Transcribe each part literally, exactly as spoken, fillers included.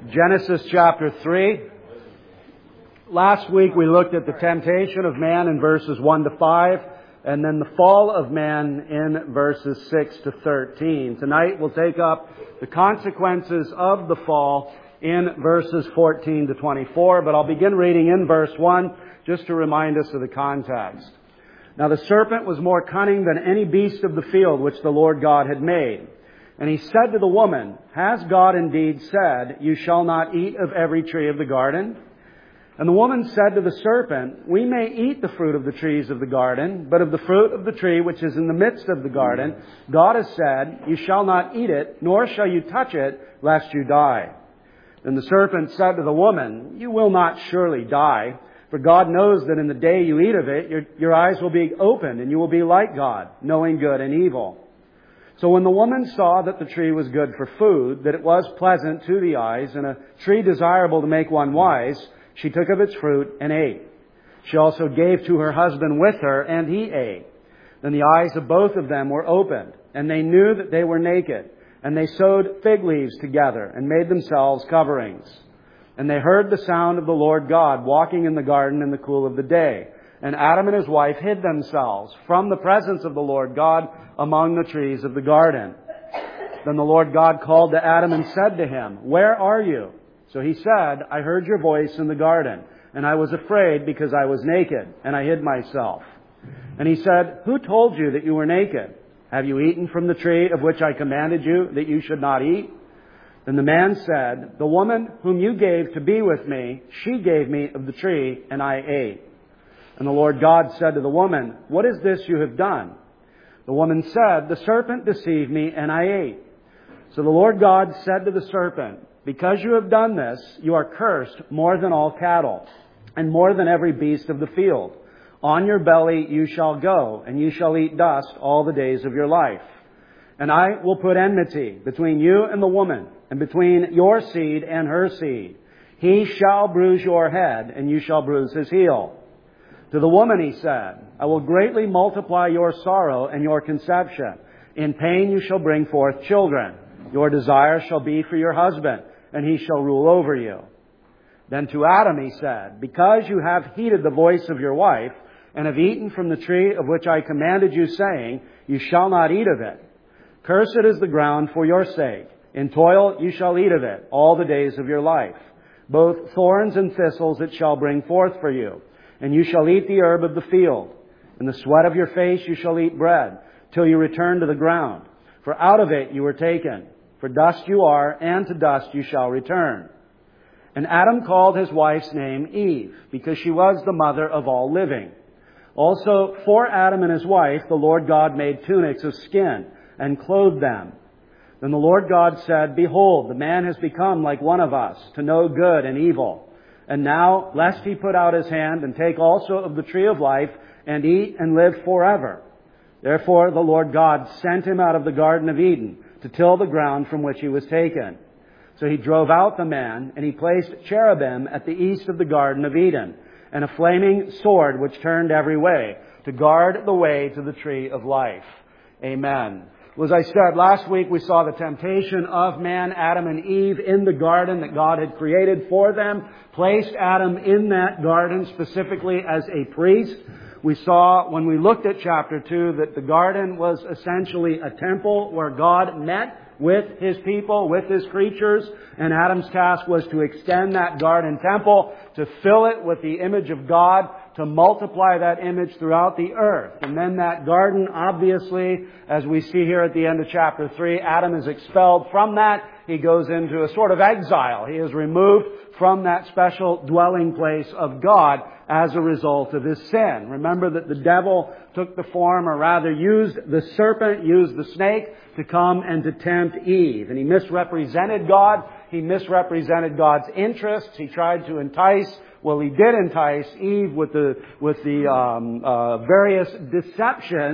Genesis chapter three. Last week we looked at the temptation of man in verses one to five, and then the fall of man in verses six to thirteen. Tonight we'll take up the consequences of the fall in verses fourteen to twenty-four, but I'll begin reading in verse one just to remind us of the context. Now the serpent was more cunning than any beast of the field which the Lord God had made. And he said to the woman, "Has God indeed said, 'You shall not eat of every tree of the garden'?" And the woman said to the serpent, "We may eat the fruit of the trees of the garden, but of the fruit of the tree which is in the midst of the garden, God has said, 'You shall not eat it, nor shall you touch it, lest you die.' Then the serpent said to the woman, 'You will not surely die, for God knows that in the day you eat of it, your, your eyes will be opened, and you will be like God, knowing good and evil.' So when the woman saw that the tree was good for food, that it was pleasant to the eyes, and a tree desirable to make one wise, she took of its fruit and ate. She also gave to her husband with her, and he ate. Then the eyes of both of them were opened, and they knew that they were naked. And they sewed fig leaves together, and made themselves coverings. And they heard the sound of the Lord God walking in the garden in the cool of the day. And Adam and his wife hid themselves from the presence of the Lord God among the trees of the garden. Then the Lord God called to Adam and said to him, "Where are you?" So he said, "I heard your voice in the garden, and I was afraid because I was naked, and I hid myself." And he said, "Who told you that you were naked? Have you eaten from the tree of which I commanded you that you should not eat?" Then the man said, "The woman whom you gave to be with me, she gave me of the tree, and I ate." And the Lord God said to the woman, "What is this you have done?" The woman said, "The serpent deceived me, and I ate." So the Lord God said to the serpent, "Because you have done this, you are cursed more than all cattle, and more than every beast of the field. On your belly you shall go, and you shall eat dust all the days of your life. And I will put enmity between you and the woman, and between your seed and her seed. He shall bruise your head, and you shall bruise his heel." To the woman he said, "I will greatly multiply your sorrow and your conception. In pain you shall bring forth children. Your desire shall be for your husband, and he shall rule over you." Then to Adam he said, "Because you have heeded the voice of your wife, and have eaten from the tree of which I commanded you, saying, 'You shall not eat of it,' cursed is the ground for your sake. In toil you shall eat of it all the days of your life. Both thorns and thistles it shall bring forth for you. And you shall eat the herb of the field. In the sweat of your face you shall eat bread, till you return to the ground. For out of it you were taken. For dust you are, and to dust you shall return." And Adam called his wife's name Eve, because she was the mother of all living. Also for Adam and his wife the Lord God made tunics of skin, and clothed them. Then the Lord God said, "Behold, the man has become like one of us, to know good and evil. And now, lest he put out his hand and take also of the tree of life, and eat and live forever." Therefore the Lord God sent him out of the Garden of Eden to till the ground from which he was taken. So he drove out the man, and he placed cherubim at the east of the Garden of Eden, and a flaming sword which turned every way, to guard the way to the tree of life. Amen. Well, as I said, last week we saw the temptation of man, Adam and Eve, in the garden that God had created for them, placed Adam in that garden specifically as a priest. We saw when we looked at chapter two that the garden was essentially a temple where God met with His people, with His creatures, and Adam's task was to extend that garden temple, to fill it with the image of God, to multiply that image throughout the earth. And then that garden, obviously, as we see here at the end of chapter three, Adam is expelled from that. He goes into a sort of exile. He is removed from that special dwelling place of God as a result of his sin. Remember that the devil took the form, or rather used the serpent, used the snake to come and to tempt Eve. And he misrepresented God. He misrepresented God's interests. He tried to entice, well, he did entice Eve with the, with the um, uh, various deceptions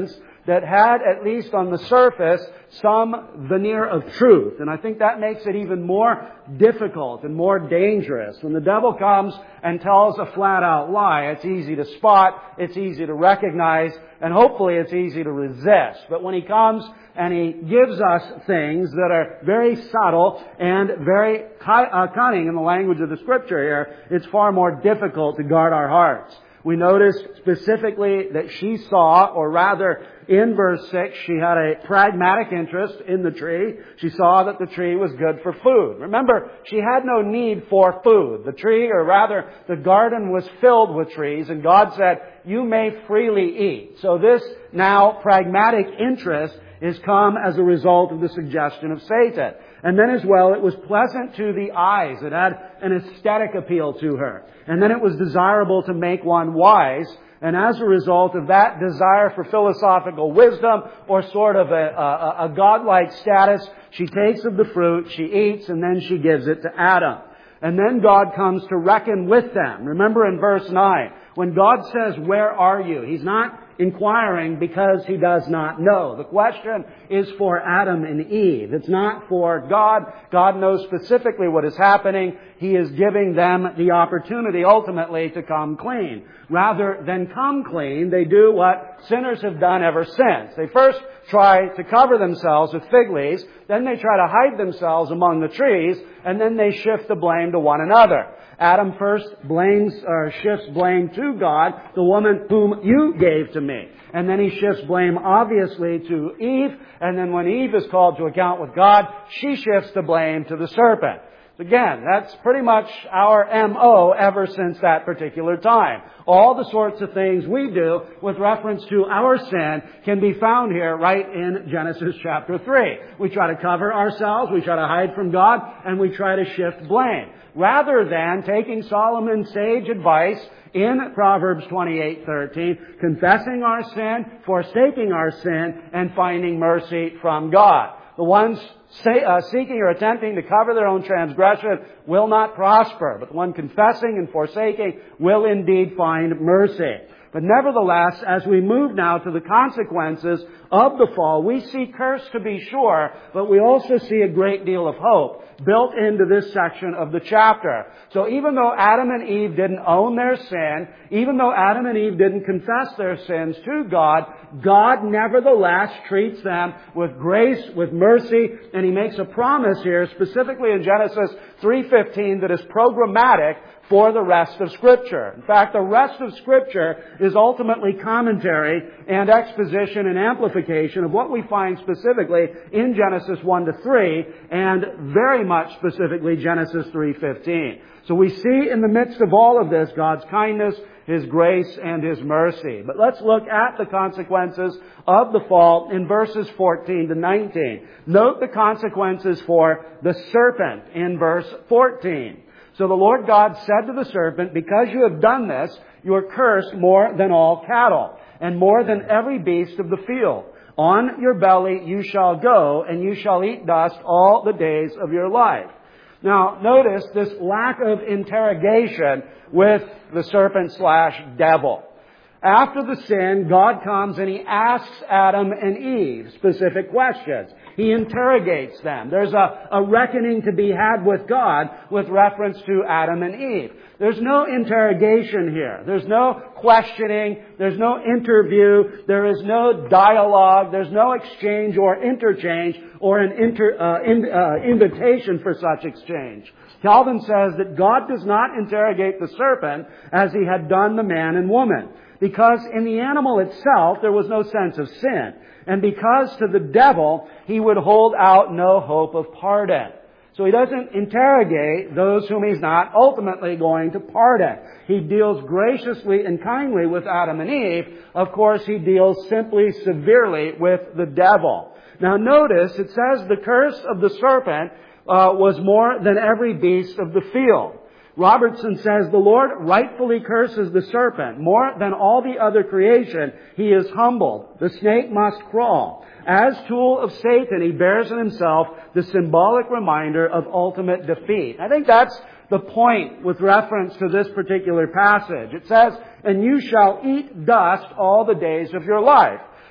that had, at least on the surface, some veneer of truth. And I think that makes it even more difficult and more dangerous. When the devil comes and tells a flat-out lie, it's easy to spot, it's easy to recognize, and hopefully it's easy to resist. But when he comes and he gives us things that are very subtle and very cunning in the language of the Scripture here, it's far more difficult to guard our hearts. We notice specifically that she saw, or rather in verse six, she had a pragmatic interest in the tree. She saw that the tree was good for food. Remember, she had no need for food. The tree, or rather the garden, was filled with trees, and God said, you may freely eat. So this now pragmatic interest is come as a result of the suggestion of Satan. And then as well, it was pleasant to the eyes. It had an aesthetic appeal to her. And then it was desirable to make one wise. And as a result of that desire for philosophical wisdom, or sort of a, a, a godlike status, she takes of the fruit, she eats, and then she gives it to Adam. And then God comes to reckon with them. Remember in verse nine, when God says, where are you? He's not inquiring because He does not know. The question is for Adam and Eve. It's not for God. God knows specifically what is happening. He is giving them the opportunity ultimately to come clean. Rather than come clean, they do what sinners have done ever since. They first try to cover themselves with fig leaves, then they try to hide themselves among the trees, and then they shift the blame to one another. Adam first blames or shifts blame to God, the woman whom you gave to me. And then he shifts blame obviously to Eve, and then when Eve is called to account with God, she shifts the blame to the serpent. Again, that's pretty much our M O ever since that particular time. All the sorts of things we do with reference to our sin can be found here right in Genesis chapter three. We try to cover ourselves, we try to hide from God, and we try to shift blame. Rather than taking Solomon's sage advice in Proverbs twenty-eight thirteen, confessing our sin, forsaking our sin, and finding mercy from God. The ones say, uh, seeking or attempting to cover their own transgression will not prosper, but the one confessing and forsaking will indeed find mercy. But nevertheless, as we move now to the consequences of the fall, we see curse to be sure, but we also see a great deal of hope built into this section of the chapter. So even though Adam and Eve didn't own their sin, even though Adam and Eve didn't confess their sins to God, God nevertheless treats them with grace, with mercy, and He makes a promise here, specifically in Genesis three fifteen, that is programmatic for the rest of Scripture. In fact, the rest of Scripture is ultimately commentary and exposition and amplification of what we find specifically in Genesis one to three, and very much specifically Genesis three fifteen. So we see in the midst of all of this God's kindness, His grace, and His mercy. But let's look at the consequences of the fall in verses fourteen to nineteen. Note the consequences for the serpent in verse fourteen. So the Lord God said to the serpent, because you have done this, you are cursed more than all cattle, and more than every beast of the field. On your belly you shall go, and you shall eat dust all the days of your life. Now, notice this lack of interrogation with the serpent slash devil. After the sin, God comes and He asks Adam and Eve specific questions. He interrogates them. There's a, a reckoning to be had with God with reference to Adam and Eve. There's no interrogation here. There's no questioning. There's no interview. There is no dialogue. There's no exchange or interchange or an inter, uh, in, uh, invitation for such exchange. Calvin says that God does not interrogate the serpent as He had done the man and woman, because in the animal itself there was no sense of sin, and because to the devil he would hold out no hope of pardon. So He doesn't interrogate those whom He's not ultimately going to pardon. He deals graciously and kindly with Adam and Eve. Of course, He deals simply severely with the devil. Now notice, it says the curse of the serpent uh, was more than every beast of the field. Robertson says, the Lord rightfully curses the serpent. More than all the other creation, He is humbled. The snake must crawl. As tool of Satan, he bears in himself the symbolic reminder of ultimate defeat. I think that's the point with reference to this particular passage. It says, and you shall eat dust all the days of your life.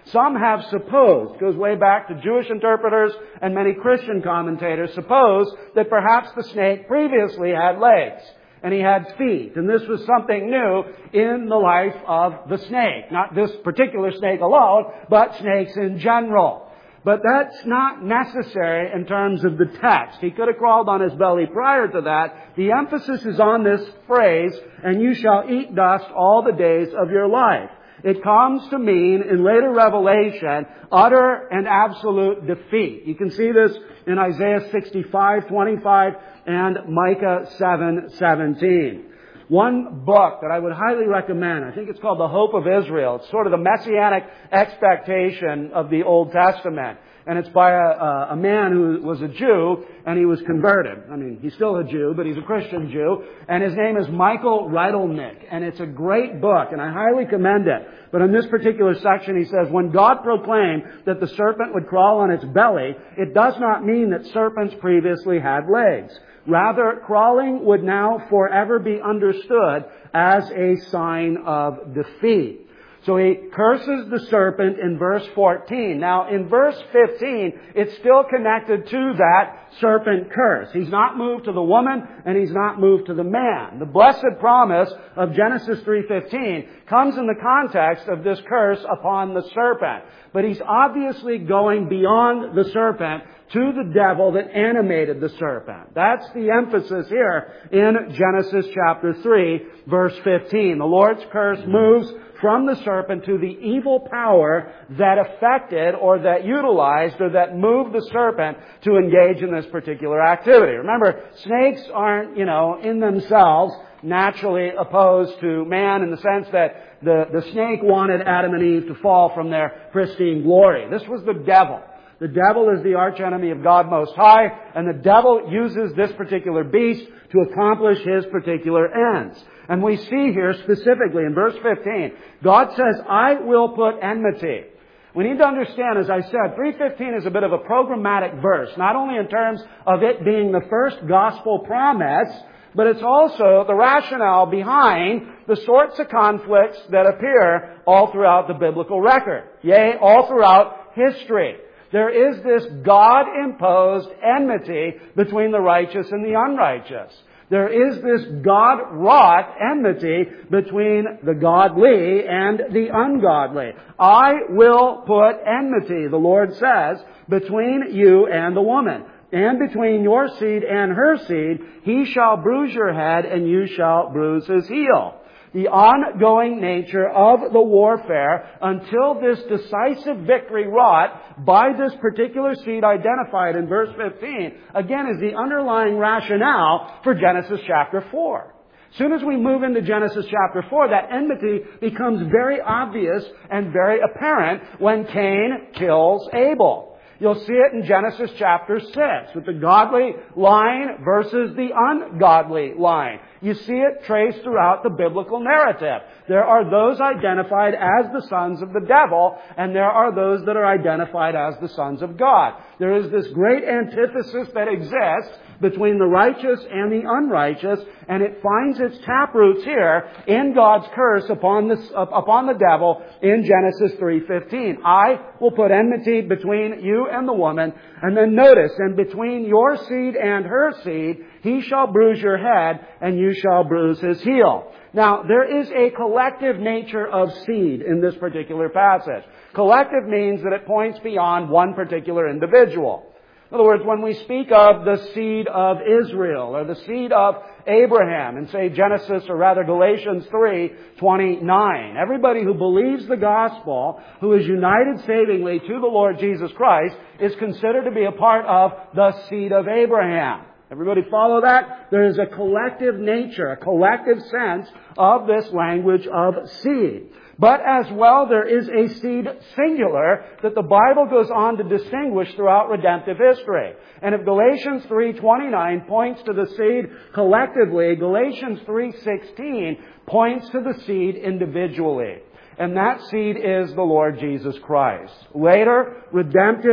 Some have supposed, goes way back to Jewish interpreters and many Christian commentators, suppose that perhaps the snake previously had legs and he had feet. And this was something new in the life of the snake. Not this particular snake alone, but snakes in general. But that's not necessary in terms of the text. He could have crawled on his belly prior to that. The emphasis is on this phrase, and you shall eat dust all the days of your life. It comes to mean, in later revelation, utter and absolute defeat. You can see this in Isaiah sixty-five twenty-five and Micah seven seventeen. One book that I would highly recommend, I think it's called The Hope of Israel. It's sort of the messianic expectation of the Old Testament. And it's by a, a man who was a Jew, and he was converted. I mean, he's still a Jew, but he's a Christian Jew. And his name is Michael Reidelnick. And it's a great book, and I highly commend it. But in this particular section, he says, when God proclaimed that the serpent would crawl on its belly, it does not mean that serpents previously had legs. Rather, crawling would now forever be understood as a sign of defeat. So he curses the serpent in verse fourteen. Now, in verse fifteen, it's still connected to that serpent curse. He's not moved to the woman, and he's not moved to the man. The blessed promise of Genesis three fifteen comes in the context of this curse upon the serpent. But he's obviously going beyond the serpent to the devil that animated the serpent. That's the emphasis here in Genesis chapter three, verse fifteen. The Lord's curse moves from the serpent to the evil power that affected or that utilized or that moved the serpent to engage in this particular activity. Remember, snakes aren't, you know, in themselves naturally opposed to man in the sense that the, the snake wanted Adam and Eve to fall from their pristine glory. This was the devil. The devil is the archenemy of God Most High, and the devil uses this particular beast to accomplish his particular ends. And we see here specifically in verse fifteen, God says, I will put enmity. We need to understand, as I said, three fifteen is a bit of a programmatic verse, not only in terms of it being the first gospel promise, but it's also the rationale behind the sorts of conflicts that appear all throughout the biblical record. Yea, all throughout history. There is this God-imposed enmity between the righteous and the unrighteous. There is this God-wrought enmity between the godly and the ungodly. I will put enmity, the Lord says, between you and the woman, and between your seed and her seed. He shall bruise your head, and you shall bruise his heel. The ongoing nature of the warfare until this decisive victory wrought by this particular seed identified in verse fifteen, again, is the underlying rationale for Genesis chapter four. As soon as we move into Genesis chapter four, that enmity becomes very obvious and very apparent when Cain kills Abel. You'll see it in Genesis chapter six with the godly line versus the ungodly line. You see it traced throughout the biblical narrative. There are those identified as the sons of the devil, and there are those that are identified as the sons of God. There is this great antithesis that exists between the righteous and the unrighteous, and it finds its taproots here in God's curse upon, this, upon the devil in Genesis three fifteen. I will put enmity between you and the woman, and then notice, and between your seed and her seed, he shall bruise your head, and you shall bruise his heel. Now, there is a collective nature of seed in this particular passage. Collective means that it points beyond one particular individual. In other words, when we speak of the seed of Israel or the seed of Abraham in, say, Genesis or rather Galatians three twenty-nine, everybody who believes the gospel, who is united savingly to the Lord Jesus Christ, is considered to be a part of the seed of Abraham. Everybody follow that? There is a collective nature, a collective sense of this language of seed. But as well, there is a seed singular that the Bible goes on to distinguish throughout redemptive history. And if Galatians three twenty-nine points to the seed collectively, Galatians three sixteen points to the seed individually. And that seed is the Lord Jesus Christ. Later, redemptive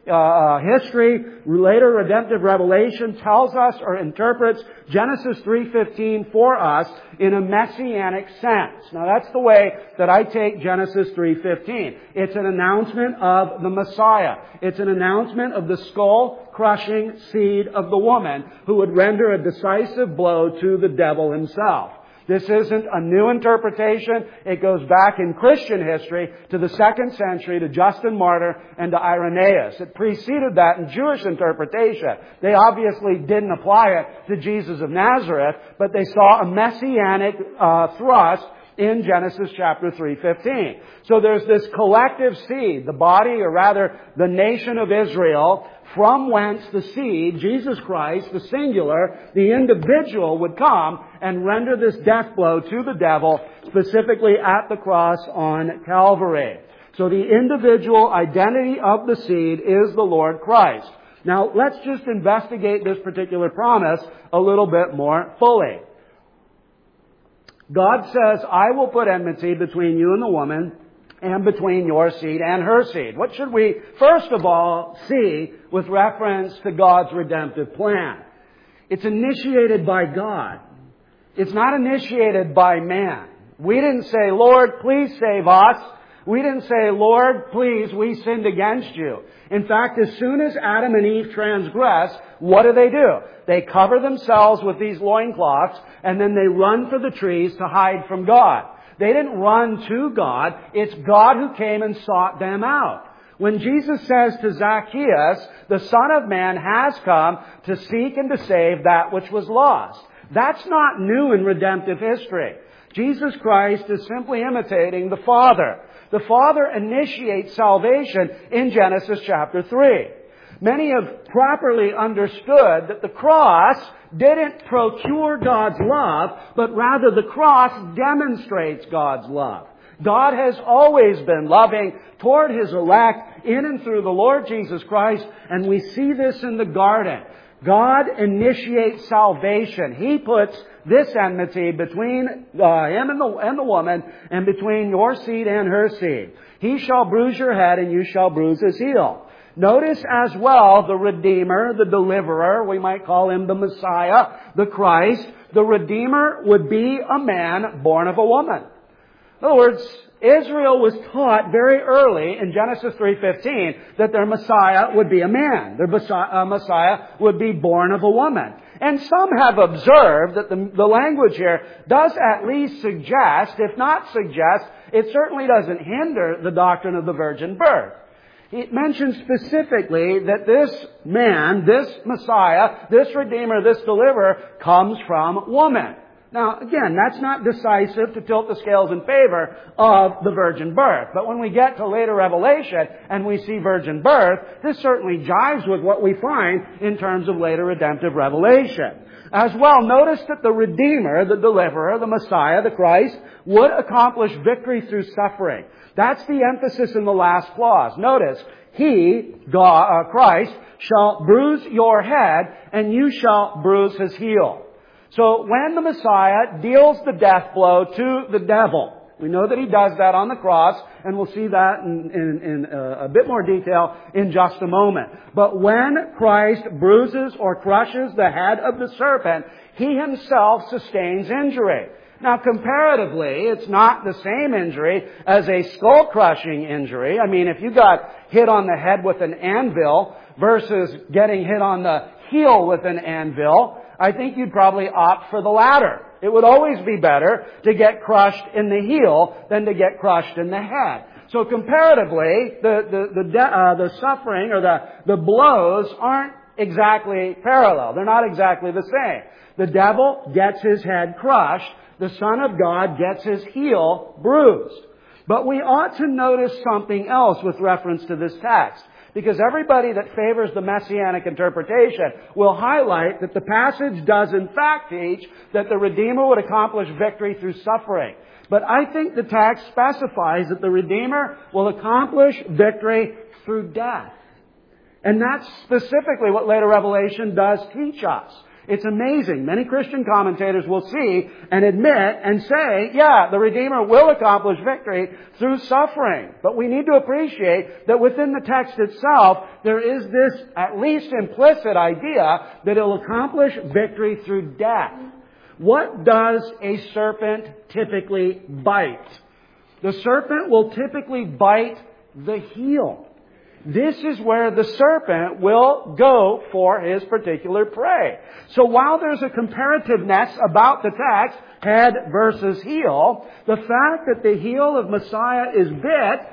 uh, history, later redemptive revelation tells us or interprets Genesis three fifteen for us in a messianic sense. Now that's the way that I take Genesis three fifteen. It's an announcement of the Messiah. It's an announcement of the skull-crushing seed of the woman who would render a decisive blow to the devil himself. This isn't a new interpretation. It goes back in Christian history to the second century, to Justin Martyr and to Irenaeus. It preceded that in Jewish interpretation. They obviously didn't apply it to Jesus of Nazareth, but they saw a messianic uh, thrust in Genesis chapter three fifteen. So there's this collective seed, the body, or rather the nation of Israel, from whence the seed, Jesus Christ, the singular, the individual, would come and render this death blow to the devil, specifically at the cross on Calvary. So the individual identity of the seed is the Lord Christ. Now, let's just investigate this particular promise a little bit more fully. God says, I will put enmity between you and the woman, and between your seed and her seed. What should we, first of all, see with reference to God's redemptive plan? It's initiated by God. It's not initiated by man. We didn't say, Lord, please save us. We didn't say, Lord, please, we sinned against you. In fact, as soon as Adam and Eve transgress, what do they do? They cover themselves with these loincloths, and then they run for the trees to hide from God. They didn't run to God. It's God who came and sought them out. When Jesus says to Zacchaeus, the Son of Man has come to seek and to save that which was lost, that's not new in redemptive history. Jesus Christ is simply imitating the Father. The Father initiates salvation in Genesis chapter three. Many have properly understood that the cross didn't procure God's love, but rather the cross demonstrates God's love. God has always been loving toward His elect in and through the Lord Jesus Christ, and we see this in the garden. God initiates salvation. He puts this enmity between uh, Him and the, and the woman, and between your seed and her seed. He shall bruise your head, and you shall bruise his heel. Notice as well the Redeemer, the Deliverer, we might call Him the Messiah, the Christ. The Redeemer would be a man born of a woman. In other words, Israel was taught very early in Genesis three fifteen that their Messiah would be a man. Their Messiah would be born of a woman. And some have observed that the, the language here does at least suggest, if not suggest, it certainly doesn't hinder the doctrine of the virgin birth. It mentions specifically that this man, this Messiah, this Redeemer, this Deliverer comes from woman. Now, again, that's not decisive to tilt the scales in favor of the virgin birth. But when we get to later Revelation and we see virgin birth, this certainly jives with what we find in terms of later redemptive revelation. As well, notice that the Redeemer, the Deliverer, the Messiah, the Christ, would accomplish victory through suffering. That's the emphasis in the last clause. Notice, He, God, uh, Christ, shall bruise your head, and you shall bruise His heel. So when the Messiah deals the death blow to the devil, we know that He does that on the cross, and we'll see that in, in, in a, a bit more detail in just a moment. But when Christ bruises or crushes the head of the serpent, He Himself sustains injury. Now, comparatively, it's not the same injury as a skull-crushing injury. I mean, if you got hit on the head with an anvil versus getting hit on the heel with an anvil, I think you'd probably opt for the latter. It would always be better to get crushed in the heel than to get crushed in the head. So comparatively, the the the, uh, the suffering or the, the blows aren't exactly parallel. They're not exactly the same. The devil gets his head crushed. The Son of God gets His heel bruised. But we ought to notice something else with reference to this text. Because everybody that favors the Messianic interpretation will highlight that the passage does in fact teach that the Redeemer would accomplish victory through suffering. But I think the text specifies that the Redeemer will accomplish victory through death. And that's specifically what later Revelation does teach us. It's amazing. Many Christian commentators will see and admit and say, yeah, the Redeemer will accomplish victory through suffering. But we need to appreciate that within the text itself, there is this at least implicit idea that it will accomplish victory through death. What does a serpent typically bite? The serpent will typically bite the heel. This is where the serpent will go for his particular prey. So while there's a comparativeness about the text, head versus heel, the fact that the heel of Messiah is bit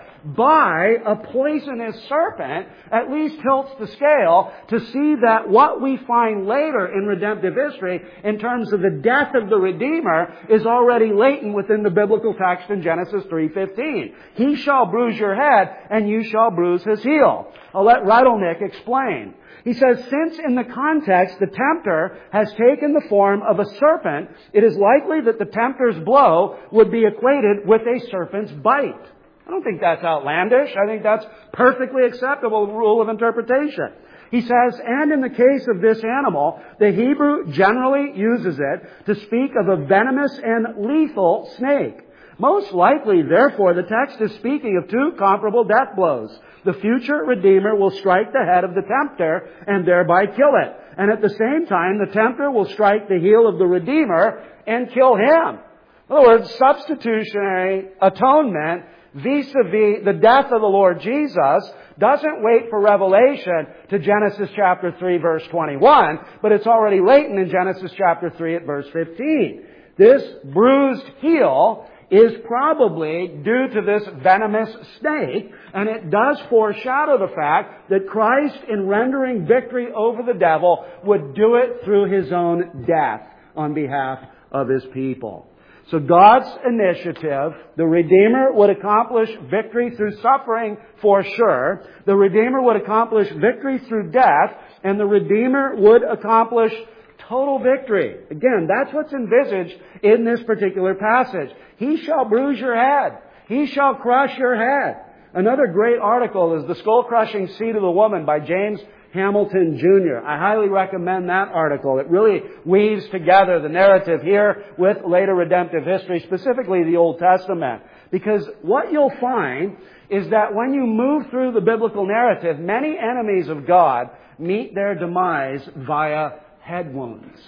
by a poisonous serpent at least tilts the scale to see that what we find later in redemptive history in terms of the death of the Redeemer is already latent within the biblical text in Genesis three fifteen. He shall bruise your head and you shall bruise his heel. I'll let Rydelnik explain. He says, since in the context the tempter has taken the form of a serpent, it is likely that the tempter's blow would be equated with a serpent's bite. I don't think that's outlandish. I think that's perfectly acceptable rule of interpretation. He says, and in the case of this animal, the Hebrew generally uses it to speak of a venomous and lethal snake. Most likely, therefore, the text is speaking of two comparable death blows. The future Redeemer will strike the head of the tempter and thereby kill it. And at the same time, the tempter will strike the heel of the Redeemer and kill him. In other words, substitutionary atonement vis-a-vis the death of the Lord Jesus doesn't wait for revelation to Genesis chapter three verse twenty-one, but it's already latent in Genesis chapter three at verse fifteen. This bruised heel is probably due to this venomous snake, and it does foreshadow the fact that Christ, in rendering victory over the devil, would do it through His own death on behalf of His people. So God's initiative, the Redeemer would accomplish victory through suffering for sure. The Redeemer would accomplish victory through death. And the Redeemer would accomplish total victory. Again, that's what's envisaged in this particular passage. He shall bruise your head. He shall crush your head. Another great article is The Skull-Crushing Seed of the Woman by James Hamilton Junior I highly recommend that article. It really weaves together the narrative here with later redemptive history, specifically the Old Testament. Because what you'll find is that when you move through the biblical narrative, many enemies of God meet their demise via head wounds.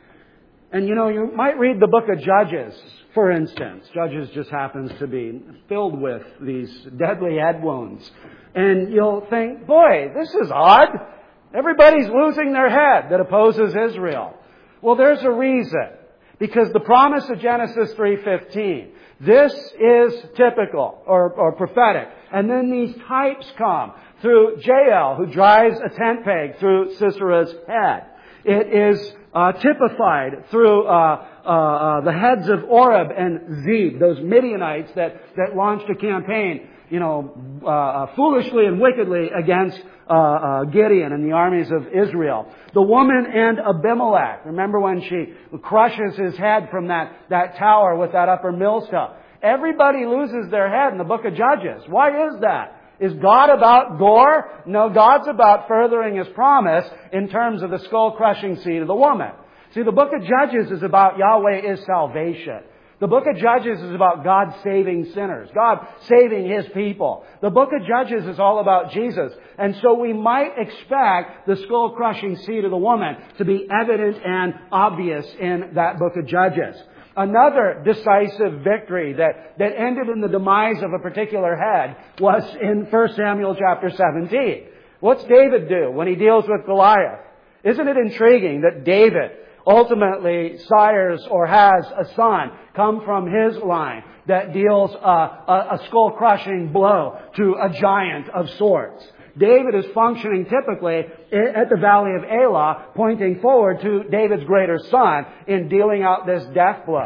And you know, you might read the book of Judges, for instance. Judges just happens to be filled with these deadly head wounds. And you'll think, boy, this is odd. Everybody's losing their head that opposes Israel. Well, there's a reason. Because the promise of Genesis three fifteen, this is typical or, or prophetic. And then these types come through Jael, who drives a tent peg through Sisera's head. It is uh, typified through uh, uh, uh, the heads of Oreb and Zeb, those Midianites that, that launched a campaign, you know, uh, foolishly and wickedly against uh, uh, Gideon and the armies of Israel. The woman and Abimelech. Remember when she crushes his head from that, that tower with that upper millstone? Everybody loses their head in the book of Judges. Why is that? Is God about gore? No, God's about furthering His promise in terms of the skull-crushing seed of the woman. See, the book of Judges is about Yahweh is salvation. The book of Judges is about God saving sinners, God saving His people. The book of Judges is all about Jesus. And so we might expect the skull-crushing seed of the woman to be evident and obvious in that book of Judges. Another decisive victory that, that ended in the demise of a particular head was in First Samuel chapter seventeen. What's David do when he deals with Goliath? Isn't it intriguing that David ultimately sires or has a son come from his line that deals a, a, a skull-crushing blow to a giant of sorts? David is functioning typically at the valley of Elah, pointing forward to David's greater son in dealing out this death blow.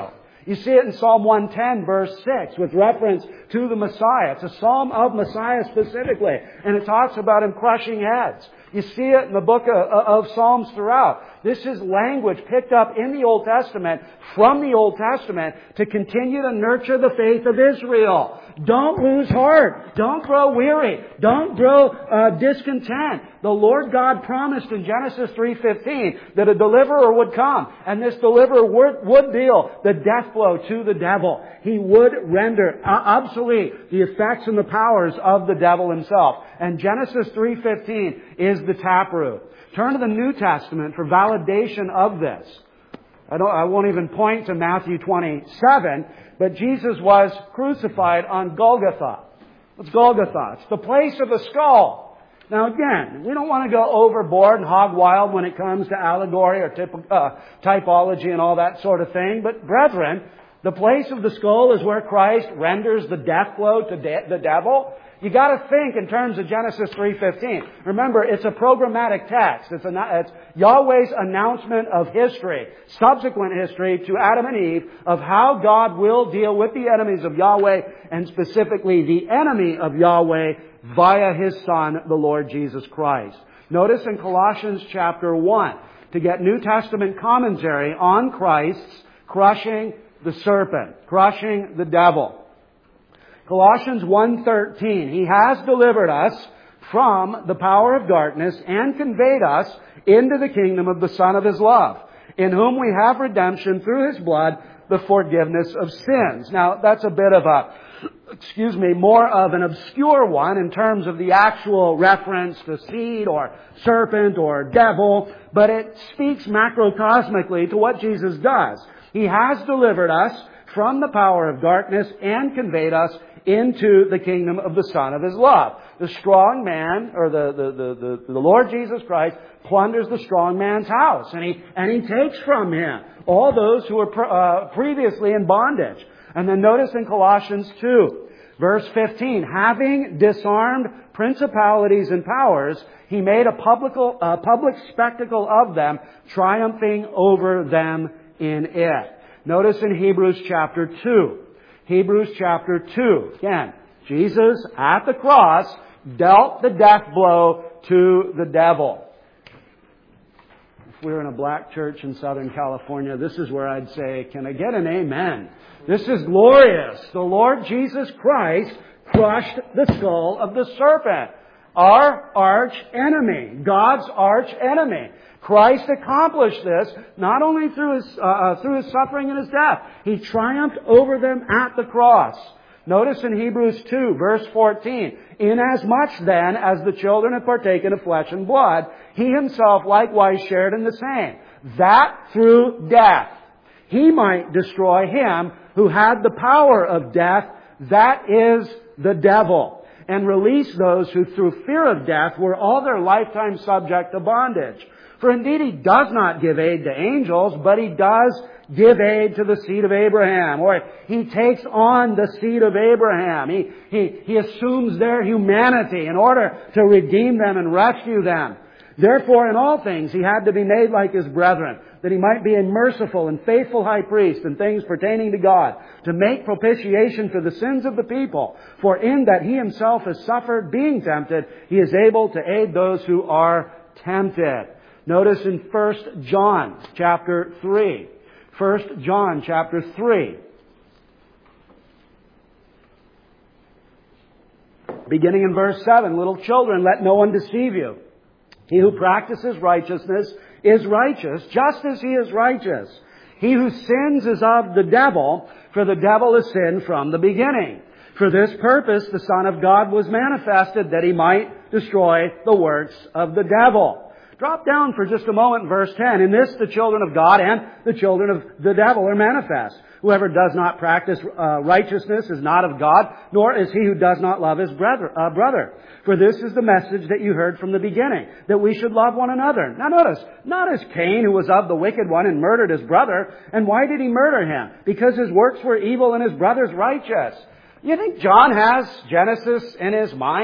You see it in Psalm one ten, verse six, with reference to the Messiah. It's a psalm of Messiah specifically, and it talks about Him crushing heads. You see it in the book of, of Psalms throughout. This is language picked up in the Old Testament, from the Old Testament, to continue to nurture the faith of Israel. Don't lose heart. Don't grow weary. Don't grow uh, discontent. The Lord God promised in Genesis three fifteen that a deliverer would come, and this deliverer would, would deal the death blow to the devil. He would render uh, obsolete the effects and the powers of the devil himself. And Genesis three fifteen is the taproot. Turn to the New Testament for validation of this. I don't, I won't even point to Matthew twenty-seven, but Jesus was crucified on Golgotha. What's Golgotha? It's the place of the skull. Now again, we don't want to go overboard and hog wild when it comes to allegory or typ- uh, typology and all that sort of thing. But brethren, the place of the skull is where Christ renders the death blow to de- the devil. You got to think in terms of Genesis three fifteen. Remember, it's a programmatic text. It's, a, it's Yahweh's announcement of history, subsequent history to Adam and Eve, of how God will deal with the enemies of Yahweh, and specifically the enemy of Yahweh via His Son, the Lord Jesus Christ. Notice in Colossians chapter one, to get New Testament commentary on Christ's crushing the serpent, crushing the devil. Colossians one thirteen, He has delivered us from the power of darkness and conveyed us into the kingdom of the Son of His love, in whom we have redemption through His blood, the forgiveness of sins. Now, that's a bit of a, excuse me, more of an obscure one in terms of the actual reference to seed or serpent or devil, but it speaks macrocosmically to what Jesus does. He has delivered us from the power of darkness and conveyed us into the kingdom of the Son of His love. The strong man, or the, the, the, the, the Lord Jesus Christ, plunders the strong man's house, and he, and he takes from him all those who were pre- uh, previously in bondage. And then notice in Colossians two, verse fifteen, having disarmed principalities and powers, He made a public, uh, public spectacle of them, triumphing over them in it. Notice in Hebrews chapter two. Hebrews chapter two. Again, Jesus at the cross dealt the death blow to the devil. If we were in a black church in Southern California, this is where I'd say, can I get an amen? This is glorious. The Lord Jesus Christ crushed the skull of the serpent. Our arch enemy. God's arch enemy. Christ accomplished this not only through His, uh, through His suffering and His death. He triumphed over them at the cross. Notice in Hebrews two, verse fourteen, inasmuch then as the children have partaken of flesh and blood, He Himself likewise shared in the same, that through death He might destroy him who had the power of death, that is the devil, and release those who through fear of death were all their lifetime subject to bondage. For indeed He does not give aid to angels, but He does give aid to the seed of Abraham. Or He takes on the seed of Abraham. He, he, he assumes their humanity in order to redeem them and rescue them. Therefore, in all things, He had to be made like His brethren, that He might be a merciful and faithful high priest in things pertaining to God, to make propitiation for the sins of the people. For in that He Himself has suffered, being tempted, He is able to aid those who are tempted. Notice in First John chapter three. First John chapter three. Beginning in verse seven, little children, let no one deceive you. He who practices righteousness is righteous, just as he is righteous. He who sins is of the devil, for the devil has sinned from the beginning. For this purpose the Son of God was manifested, that He might destroy the works of the devil. Drop down for just a moment in verse ten. In this the children of God and the children of the devil are manifest. Whoever does not practice uh, righteousness is not of God, nor is he who does not love his brother, uh, brother. For this is the message that you heard from the beginning, that we should love one another. Now notice, not as Cain, who was of the wicked one and murdered his brother. And why did he murder him? Because his works were evil and his brother's righteous. You think John has Genesis in his mind?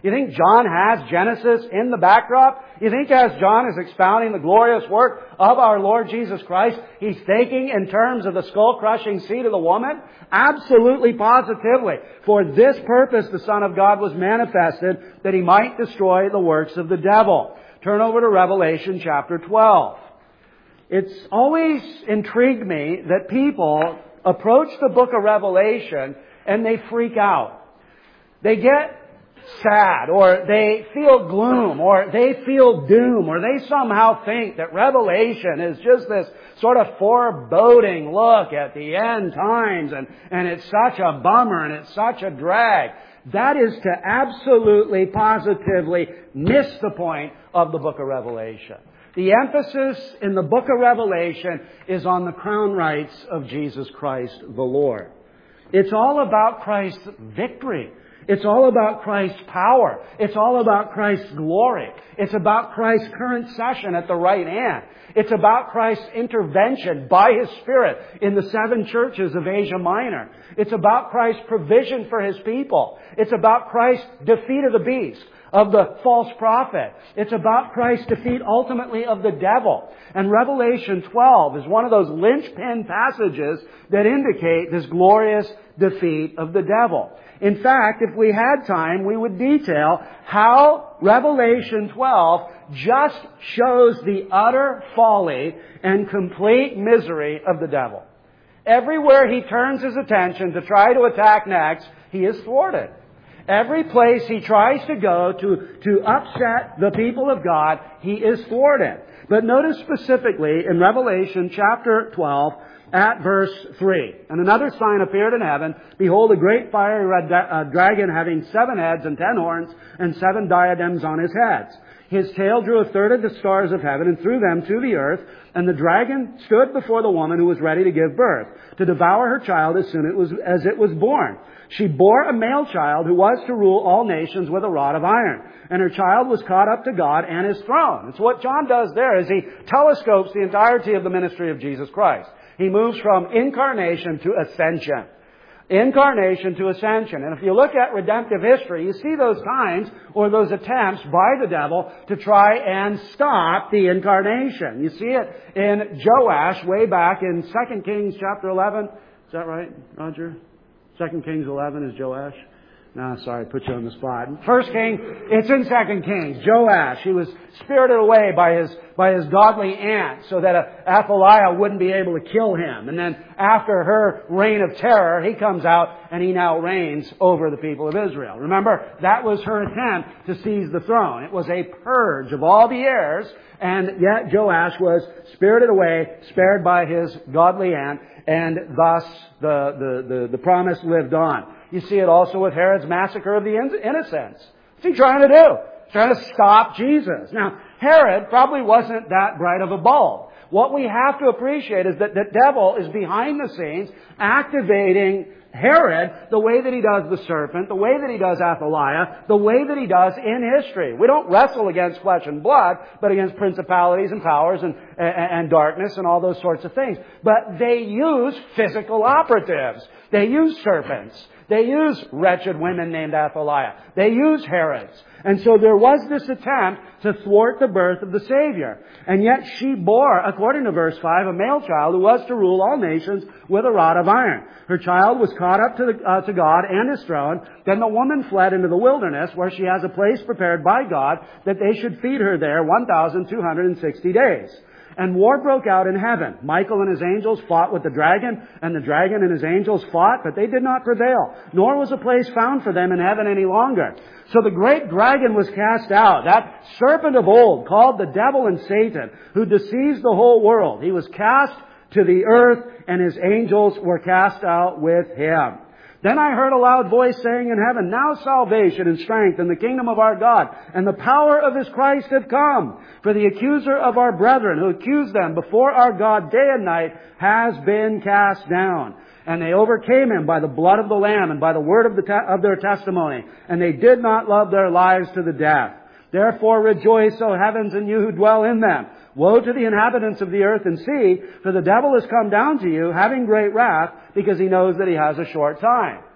You think John has Genesis in the backdrop? You think as John is expounding the glorious work of our Lord Jesus Christ, he's thinking in terms of the skull-crushing seed of the woman? Absolutely, positively. For this purpose the Son of God was manifested, that he might destroy the works of the devil. Turn over to Revelation chapter twelve. It's always intrigued me that people approach the book of Revelation and they freak out. They get sad, or they feel gloom, or they feel doom, or they somehow think that Revelation is just this sort of foreboding look at the end times, and, and it's such a bummer, and it's such a drag. That is to absolutely, positively miss the point of the book of Revelation. The emphasis in the book of Revelation is on the crown rights of Jesus Christ the Lord. It's all about Christ's victory. It's all about Christ's power. It's all about Christ's glory. It's about Christ's current session at the right hand. It's about Christ's intervention by His Spirit in the seven churches of Asia Minor. It's about Christ's provision for His people. It's about Christ's defeat of the beast, of the false prophet. It's about Christ's defeat ultimately of the devil. And Revelation twelve is one of those linchpin passages that indicate this glorious defeat of the devil. In fact, if we had time, we would detail how Revelation twelve just shows the utter folly and complete misery of the devil. Everywhere he turns his attention to try to attack next, he is thwarted. Every place he tries to go to, to upset the people of God, he is thwarted. But notice specifically in Revelation chapter twelve, at verse three. And another sign appeared in heaven. Behold, a great fiery red uh, dragon having seven heads and ten horns and seven diadems on his heads. His tail drew a third of the stars of heaven and threw them to the earth. And the dragon stood before the woman who was ready to give birth, to devour her child as soon as it was born. She bore a male child who was to rule all nations with a rod of iron. And her child was caught up to God and His throne. It's what John does there is he telescopes the entirety of the ministry of Jesus Christ. He moves from incarnation to ascension. Incarnation to ascension. And if you look at redemptive history, you see those times or those attempts by the devil to try and stop the incarnation. You see it in Joash way back in Second Kings chapter eleven. Is that right, Roger? Second Kings eleven is Joash? No, sorry, put you on the spot. First King, it's in Second Kings. Joash, he was spirited away by his by his godly aunt so that Athaliah wouldn't be able to kill him. And then after her reign of terror, he comes out and he now reigns over the people of Israel. Remember, that was her attempt to seize the throne. It was a purge of all the heirs, and yet Joash was spirited away, spared by his godly aunt, and thus the, the, the, the promise lived on. You see it also with Herod's massacre of the innocents. What's he trying to do? He's trying to stop Jesus. Now, Herod probably wasn't that bright of a bulb. What we have to appreciate is that the devil is behind the scenes activating Herod the way that he does the serpent, the way that he does Athaliah, the way that he does in history. We don't wrestle against flesh and blood, but against principalities and powers and, and, and darkness and all those sorts of things. But they use physical operatives. They use serpents. They use wretched women named Athaliah. They use Herods. And so there was this attempt to thwart the birth of the Savior. And yet she bore, according to verse five, a male child who was to rule all nations with a rod of iron. Her child was caught up to, the, uh, to God and His throne. Then the woman fled into the wilderness, where she has a place prepared by God that they should feed her there one thousand two hundred sixty days. And war broke out in heaven. Michael and his angels fought with the dragon, and the dragon and his angels fought, but they did not prevail, nor was a place found for them in heaven any longer. So the great dragon was cast out, that serpent of old, called the devil and Satan, who deceives the whole world. He was cast to the earth, and his angels were cast out with him. Then I heard a loud voice saying in heaven, Now salvation and strength and the kingdom of our God and the power of His Christ have come. For the accuser of our brethren, who accused them before our God day and night, has been cast down. And they overcame him by the blood of the Lamb and by the word of, the te- of their testimony. And they did not love their lives to the death. Therefore rejoice, O heavens, and you who dwell in them. Woe to the inhabitants of the earth and sea, for the devil has come down to you, having great wrath, because he knows that he has a short time.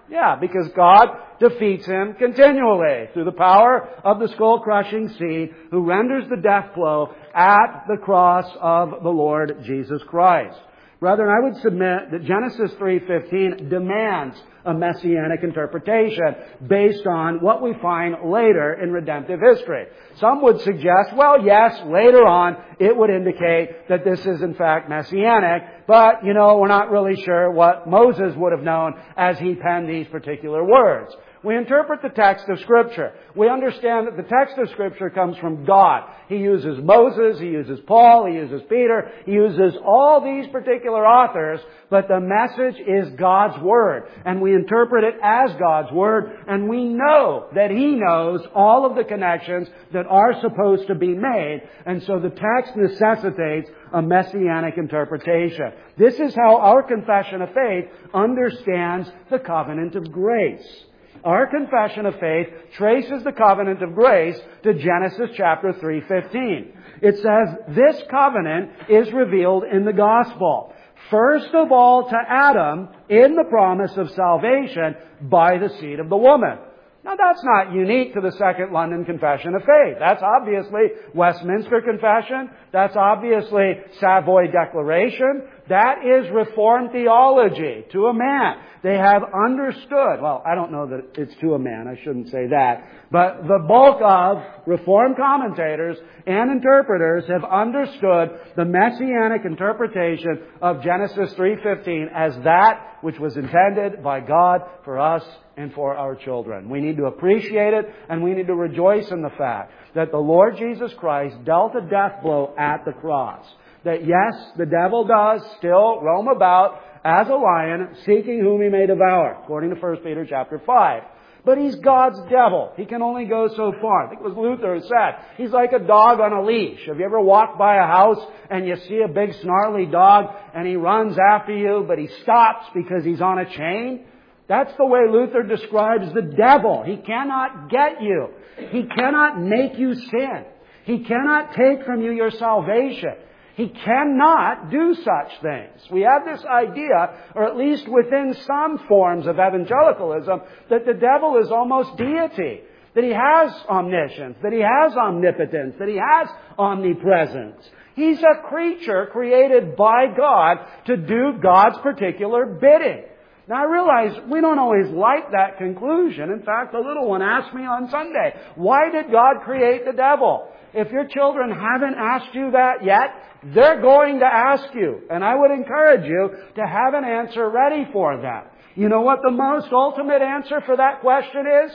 Yeah, because God defeats him continually through the power of the skull-crushing seed who renders the death blow at the cross of the Lord Jesus Christ. Brethren, I would submit that Genesis three fifteen demands a messianic interpretation based on what we find later in redemptive history. Some would suggest, well, yes, later on it would indicate that this is in fact messianic, but, you know, we're not really sure what Moses would have known as he penned these particular words. We interpret the text of Scripture. We understand that the text of Scripture comes from God. He uses Moses, He uses Paul, He uses Peter, He uses all these particular authors, but the message is God's Word. And we interpret it as God's Word, and we know that He knows all of the connections that are supposed to be made, and so the text necessitates a messianic interpretation. This is how our confession of faith understands the covenant of grace. Our confession of faith traces the covenant of grace to Genesis chapter three fifteen. It says, this covenant is revealed in the gospel. First of all to Adam in the promise of salvation by the seed of the woman. Now that's not unique to the Second London Confession of Faith. That's obviously Westminster Confession. That's obviously Savoy Declaration. That is Reformed theology to a man. They have understood, well, I don't know that it's to a man, I shouldn't say that, but the bulk of Reformed commentators and interpreters have understood the messianic interpretation of Genesis three fifteen as that which was intended by God for us and for our children. We need to appreciate it, and we need to rejoice in the fact that the Lord Jesus Christ dealt a death blow at the cross. That yes, the devil does still roam about as a lion, seeking whom he may devour, according to First Peter chapter five. But he's God's devil. He can only go so far. I think it was Luther who said, he's like a dog on a leash. Have you ever walked by a house and you see a big snarly dog and he runs after you, but he stops because he's on a chain? That's the way Luther describes the devil. He cannot get you. He cannot make you sin. He cannot take from you your salvation. He cannot do such things. We have this idea, or at least within some forms of evangelicalism, that the devil is almost deity. That he has omniscience, that he has omnipotence, that he has omnipresence. He's a creature created by God to do God's particular bidding. Now I realize we don't always like that conclusion. In fact, the little one asked me on Sunday, why did God create the devil? If your children haven't asked you that yet, they're going to ask you. And I would encourage you to have an answer ready for that. You know what the most ultimate answer for that question is?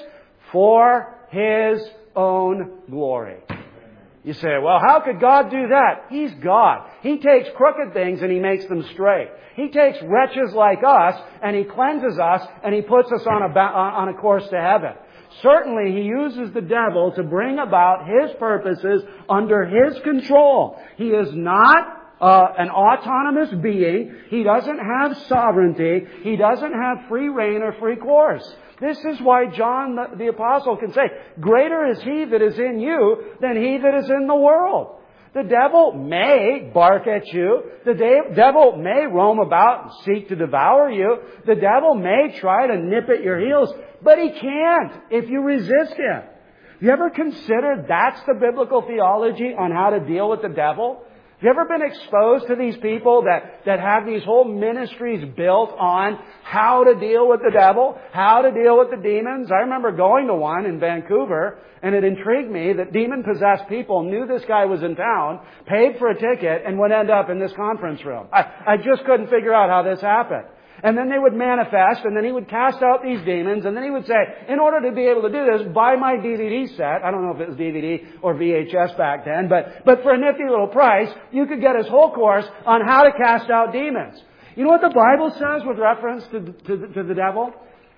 For His own glory. You say, well, how could God do that? He's God. He takes crooked things and He makes them straight. He takes wretches like us and He cleanses us and He puts us on a, on a course to heaven. Certainly, He uses the devil to bring about His purposes under His control. He is not uh, an autonomous being. He doesn't have sovereignty. He doesn't have free reign or free course. This is why John the, the Apostle can say, greater is He that is in you than he that is in the world. The devil may bark at you. The de- devil may roam about and seek to devour you. The devil may try to nip at your heels, but he can't if you resist him. Have you ever considered that's the biblical theology on how to deal with the devil? Have you ever been exposed to these people that, that have these whole ministries built on how to deal with the devil, how to deal with the demons? I remember going to one in Vancouver, and it intrigued me that demon-possessed people knew this guy was in town, paid for a ticket, and would end up in this conference room. I, I just couldn't figure out how this happened. And then they would manifest, and then he would cast out these demons, and then he would say, in order to be able to do this, buy my D V D set. I don't know if it was D V D or V H S back then, but, but for a nifty little price, you could get his whole course on how to cast out demons. You know what the Bible says with reference to, to, to the devil?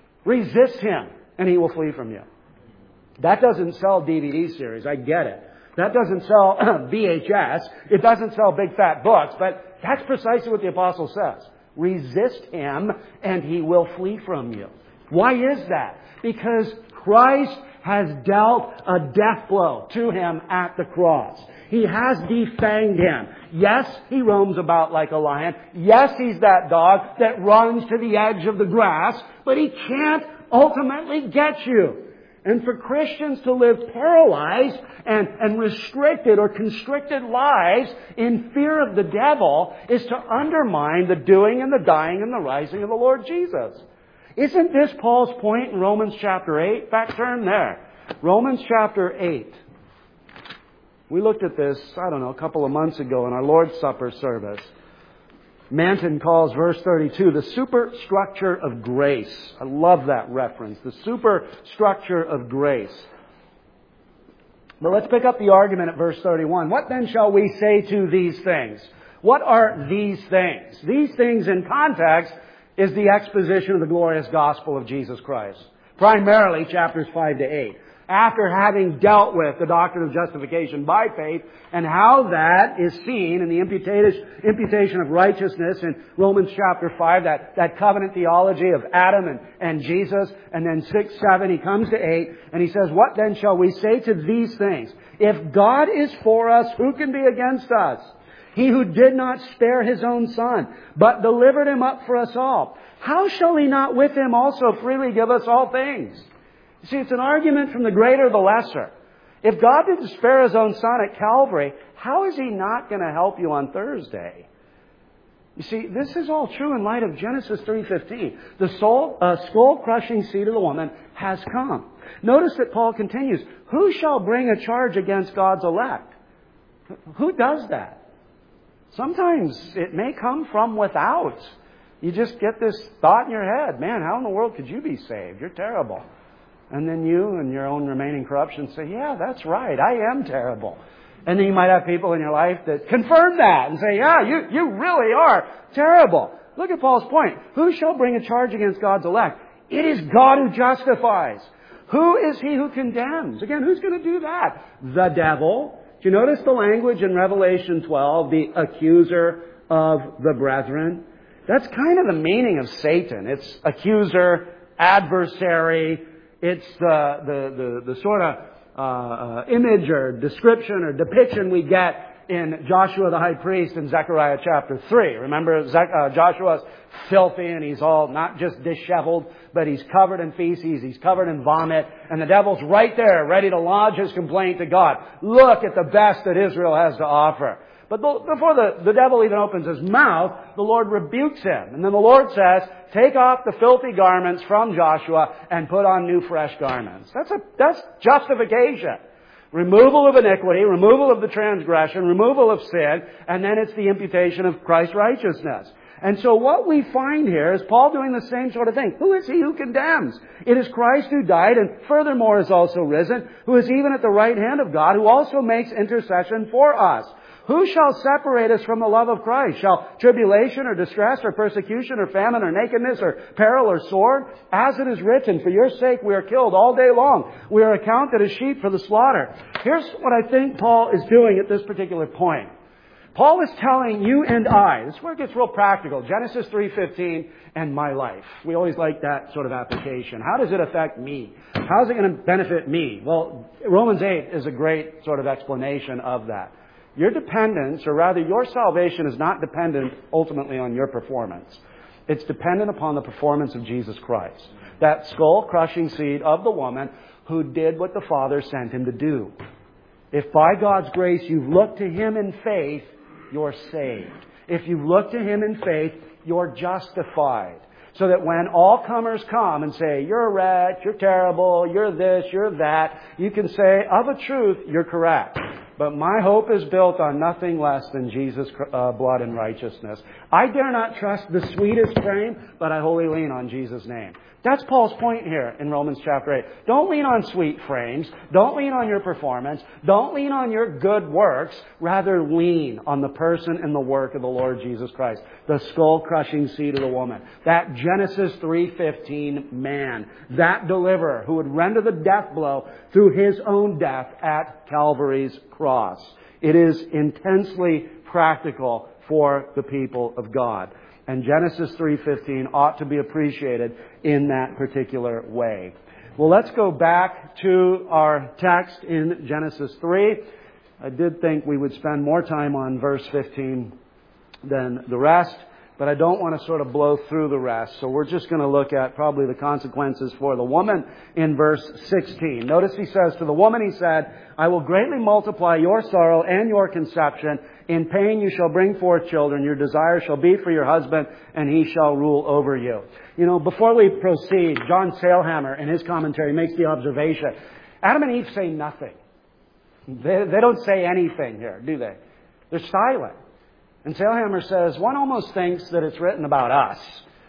Resist him, and he will flee from you. That doesn't sell D V D series, I get it. That doesn't sell V H S. It doesn't sell big fat books, but that's precisely what the Apostle says. Resist him, and he will flee from you. Why is that? Because Christ has dealt a death blow to him at the cross. He has defanged him. Yes, he roams about like a lion. Yes, he's that dog that runs to the edge of the grass, but he can't ultimately get you. And for Christians to live paralyzed and, and restricted or constricted lives in fear of the devil is to undermine the doing and the dying and the rising of the Lord Jesus. Isn't this Paul's point in Romans chapter eight? In fact, turn there. Romans chapter eight. We looked at this, I don't know, a couple of months ago in our Lord's Supper service. Manton calls verse thirty-two the superstructure of grace. I love that reference. The superstructure of grace. But let's pick up the argument at verse thirty-one. What then shall we say to these things? What are these things? These things in context is the exposition of the glorious gospel of Jesus Christ. Primarily chapters five to eight. After having dealt with the doctrine of justification by faith and how that is seen in the imputation of righteousness in Romans chapter five, that, that covenant theology of Adam and, and Jesus, and then six, seven, he comes to eight, and he says, what then shall we say to these things? If God is for us, who can be against us? He who did not spare His own Son, but delivered Him up for us all, how shall He not with Him also freely give us all things? You see, it's an argument from the greater to the lesser. If God didn't spare His own Son at Calvary, how is He not going to help you on Thursday? You see, this is all true in light of Genesis three fifteen. The soul, uh, skull-crushing seed of the woman has come. Notice that Paul continues, who shall bring a charge against God's elect? Who does that? Sometimes it may come from without. You just get this thought in your head, man, how in the world could you be saved? You're terrible. And then you and your own remaining corruption say, yeah, that's right, I am terrible. And then you might have people in your life that confirm that and say, yeah, you, you really are terrible. Look at Paul's point. Who shall bring a charge against God's elect? It is God who justifies. Who is He who condemns? Again, who's going to do that? The devil. Do you notice the language in Revelation twelve, the accuser of the brethren? That's kind of the meaning of Satan. It's accuser, adversary. It's the, the, the, the sort of uh, uh, image or description or depiction we get in Joshua the high priest in Zechariah chapter three. Remember, Ze- uh, Joshua's filthy and he's all not just disheveled, but he's covered in feces, he's covered in vomit, and the devil's right there ready to lodge his complaint to God. Look at the best that Israel has to offer. But before the, the devil even opens his mouth, the Lord rebukes him. And then the Lord says, take off the filthy garments from Joshua and put on new fresh garments. That's a, that's justification. Removal of iniquity, removal of the transgression, removal of sin, and then it's the imputation of Christ's righteousness. And so what we find here is Paul doing the same sort of thing. Who is He who condemns? It is Christ who died and furthermore is also risen, who is even at the right hand of God, who also makes intercession for us. Who shall separate us from the love of Christ? Shall tribulation or distress or persecution or famine or nakedness or peril or sword? As it is written, for your sake we are killed all day long. We are accounted as sheep for the slaughter. Here's what I think Paul is doing at this particular point. Paul is telling you and I, this is where it gets real practical, Genesis three fifteen and my life. We always like that sort of application. How does it affect me? How is it going to benefit me? Well, Romans eight is a great sort of explanation of that. Your dependence, or rather your salvation, is not dependent ultimately on your performance. It's dependent upon the performance of Jesus Christ. That skull-crushing seed of the woman who did what the Father sent Him to do. If by God's grace you've looked to Him in faith, you're saved. If you've looked to Him in faith, you're justified. So that when all comers come and say, you're a wretch, you're terrible, you're this, you're that, you can say, of a truth, you're correct. But my hope is built on nothing less than Jesus' uh, blood and righteousness. I dare not trust the sweetest frame, but I wholly lean on Jesus' name. That's Paul's point here in Romans chapter eight. Don't lean on sweet frames. Don't lean on your performance. Don't lean on your good works. Rather, lean on the person and the work of the Lord Jesus Christ. The skull-crushing seed of the woman. That Genesis three fifteen man. That deliverer who would render the death blow through His own death at Calvary's cross. It is intensely practical for the people of God. And Genesis three fifteen ought to be appreciated in that particular way. Well, let's go back to our text in Genesis three. I did think we would spend more time on verse fifteen than the rest, but I don't want to sort of blow through the rest. So we're just going to look at probably the consequences for the woman in verse sixteen. Notice he says, to the woman he said, I will greatly multiply your sorrow and your conception. In pain you shall bring forth children. Your desire shall be for your husband, and he shall rule over you. You know, before we proceed, John Sailhammer in his commentary makes the observation, Adam and Eve say nothing. They, they don't say anything here, do they? They're silent. And Sailhammer says, one almost thinks that it's written about us,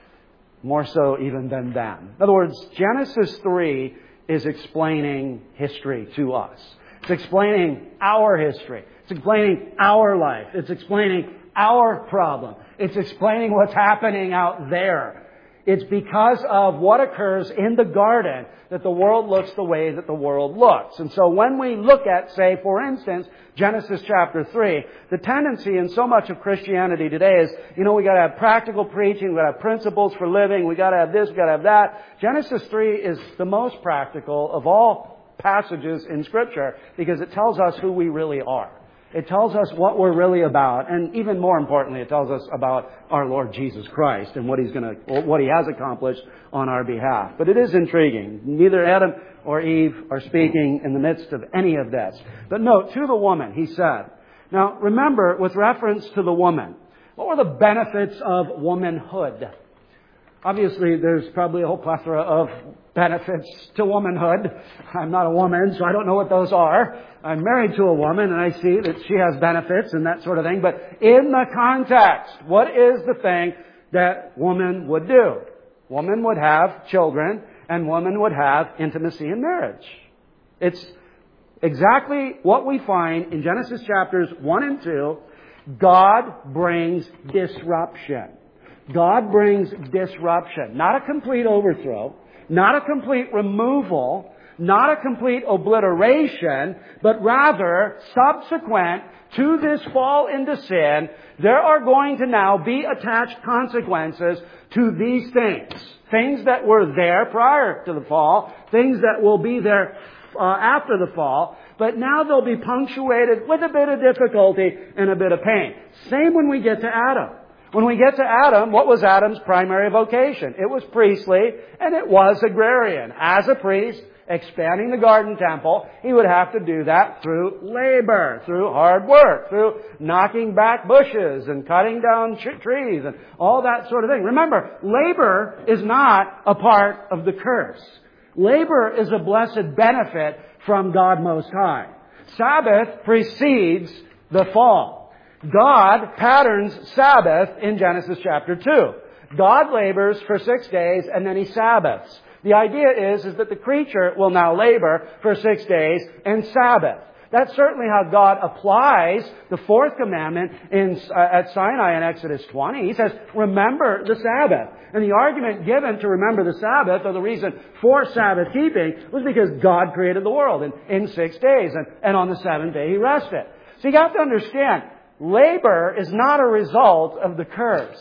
more so even than them. In other words, Genesis three is explaining history to us. It's explaining our history. It's explaining our life. It's explaining our problem. It's explaining what's happening out there. It's because of what occurs in the garden that the world looks the way that the world looks. And so when we look at, say, for instance, Genesis chapter three, the tendency in so much of Christianity today is, you know, we got to have practical preaching, we got to have principles for living, we got to have this, we got to have that. Genesis three is the most practical of all passages in Scripture because it tells us who we really are. It tells us what we're really about, and even more importantly, it tells us about our Lord Jesus Christ and what He's going to, what He has accomplished on our behalf. But it is intriguing. Neither Adam or Eve are speaking in the midst of any of this. But note, to the woman, he said. Now, remember, with reference to the woman, what were the benefits of womanhood? Obviously, there's probably a whole plethora of benefits to womanhood. I'm not a woman, so I don't know what those are. I'm married to a woman, and I see that she has benefits and that sort of thing. But in the context, what is the thing that woman would do? Woman would have children, and woman would have intimacy in marriage. It's exactly what we find in Genesis chapters one and two. God brings disruption. God brings disruption. Not a complete overthrow, not a complete removal, not a complete obliteration, but rather subsequent to this fall into sin, there are going to now be attached consequences to these things. Things that were there prior to the fall, things that will be there uh, after the fall, but now they'll be punctuated with a bit of difficulty and a bit of pain. Same when we get to Adam. When we get to Adam, what was Adam's primary vocation? It was priestly, and it was agrarian. As a priest, expanding the garden temple, he would have to do that through labor, through hard work, through knocking back bushes and cutting down trees and all that sort of thing. Remember, labor is not a part of the curse. Labor is a blessed benefit from God Most High. Sabbath precedes the fall. God patterns Sabbath in Genesis chapter two. God labors for six days and then He Sabbaths. The idea is, is that the creature will now labor for six days and Sabbath. That's certainly how God applies the fourth commandment in, uh, at Sinai in Exodus twenty. He says, remember the Sabbath. And the argument given to remember the Sabbath, or the reason for Sabbath keeping, was because God created the world in, in six days. And, and on the seventh day He rested. So you have to understand, labor is not a result of the curse.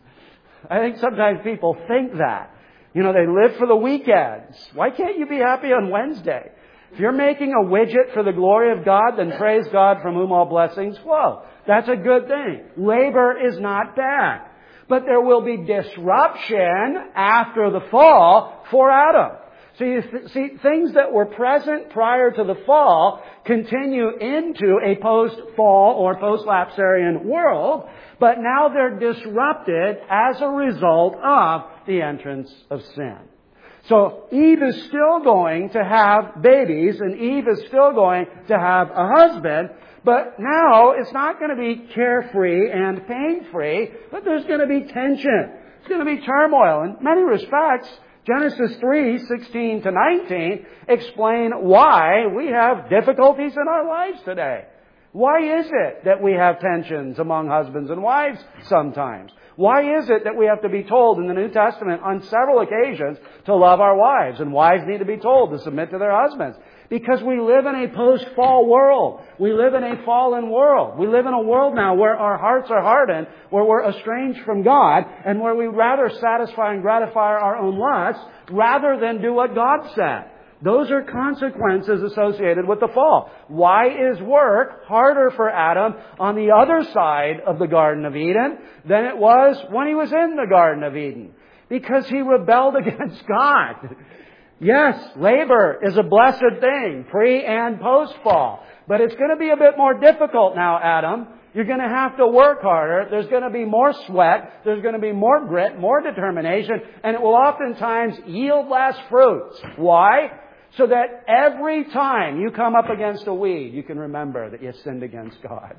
I think sometimes people think that. You know, they live for the weekends. Why can't you be happy on Wednesday? If you're making a widget for the glory of God, then praise God from whom all blessings flow. That's a good thing. Labor is not bad. But there will be disruption after the fall for Adam. So you th- see, things that were present prior to the fall continue into a post-fall or post-lapsarian world, but now they're disrupted as a result of the entrance of sin. So Eve is still going to have babies, and Eve is still going to have a husband, but now it's not going to be carefree and pain-free, but there's going to be tension. It's going to be turmoil. In many respects, Genesis three, sixteen to nineteen explain why we have difficulties in our lives today. Why is it that we have tensions among husbands and wives sometimes? Why is it that we have to be told in the New Testament on several occasions to love our wives, and wives need to be told to submit to their husbands? Because we live in a post-fall world. We live in a fallen world. We live in a world now where our hearts are hardened, where we're estranged from God, and where we rather satisfy and gratify our own lusts rather than do what God said. Those are consequences associated with the fall. Why is work harder for Adam on the other side of the Garden of Eden than it was when he was in the Garden of Eden? Because he rebelled against God. Yes, labor is a blessed thing, pre and post-fall. But it's going to be a bit more difficult now, Adam. You're going to have to work harder. There's going to be more sweat. There's going to be more grit, more determination, and it will oftentimes yield less fruits. Why? So that every time you come up against a weed, you can remember that you sinned against God.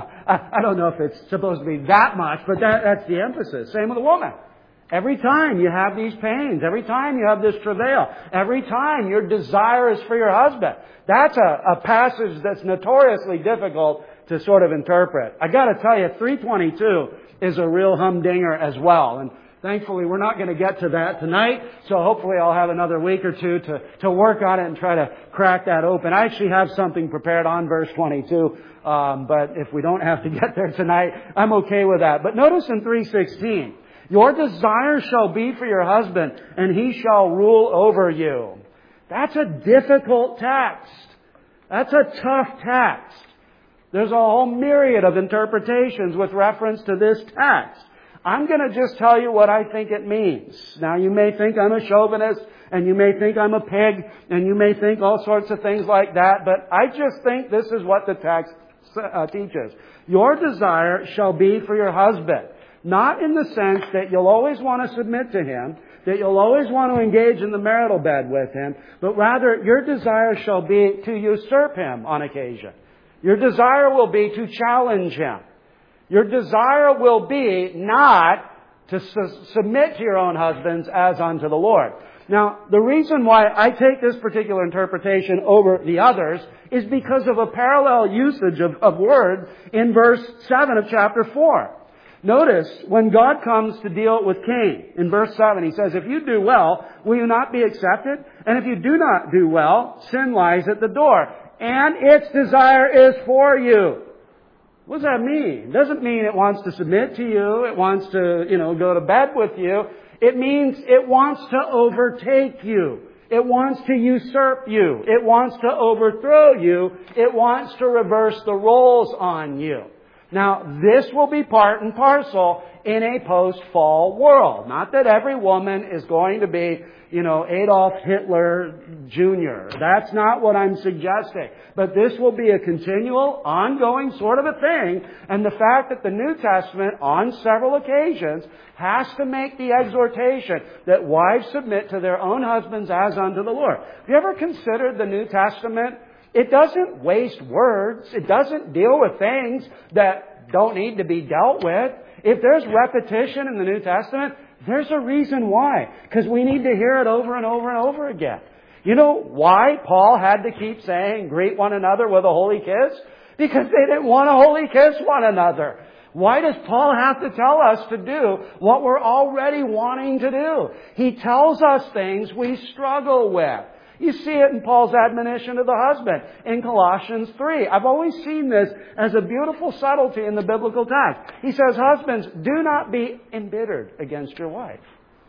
I, I don't know if it's supposed to be that much, but that, that's the emphasis. Same with a woman. Every time you have these pains, every time you have this travail, every time your desire is for your husband. That's a, a passage that's notoriously difficult to sort of interpret. I got to tell you, three twenty-two is a real humdinger as well. And thankfully, we're not going to get to that tonight. So hopefully I'll have another week or two to, to work on it and try to crack that open. I actually have something prepared on verse twenty-two. Um, but if we don't have to get there tonight, I'm okay with that. But notice in three sixteen, your desire shall be for your husband, and he shall rule over you. That's a difficult text. That's a tough text. There's a whole myriad of interpretations with reference to this text. I'm going to just tell you what I think it means. Now, you may think I'm a chauvinist, and you may think I'm a pig, and you may think all sorts of things like that, but I just think this is what the text uh, teaches. Your desire shall be for your husband. Not in the sense that you'll always want to submit to him, that you'll always want to engage in the marital bed with him, but rather your desire shall be to usurp him on occasion. Your desire will be to challenge him. Your desire will be not to su- submit to your own husbands as unto the Lord. Now, the reason why I take this particular interpretation over the others is because of a parallel usage of, of words in verse seven of chapter four. Notice, when God comes to deal with Cain, in verse seven, He says, if you do well, will you not be accepted? And if you do not do well, sin lies at the door, and its desire is for you. What does that mean? It doesn't mean it wants to submit to you, it wants to, you know, go to bed with you. It means it wants to overtake you. It wants to usurp you. It wants to overthrow you. It wants to reverse the roles on you. Now, this will be part and parcel in a post-fall world. Not that every woman is going to be, you know, Adolf Hitler Junior That's not what I'm suggesting. But this will be a continual, ongoing sort of a thing. And the fact that the New Testament, on several occasions, has to make the exhortation that wives submit to their own husbands as unto the Lord. Have you ever considered the New Testament? It doesn't waste words. It doesn't deal with things that don't need to be dealt with. If there's repetition in the New Testament, there's a reason why. Because we need to hear it over and over and over again. You know why Paul had to keep saying, greet one another with a holy kiss? Because they didn't want to holy kiss one another. Why does Paul have to tell us to do what we're already wanting to do? He tells us things we struggle with. You see it in Paul's admonition to the husband in Colossians three. I've always seen this as a beautiful subtlety in the biblical text. He says, husbands, do not be embittered against your wife.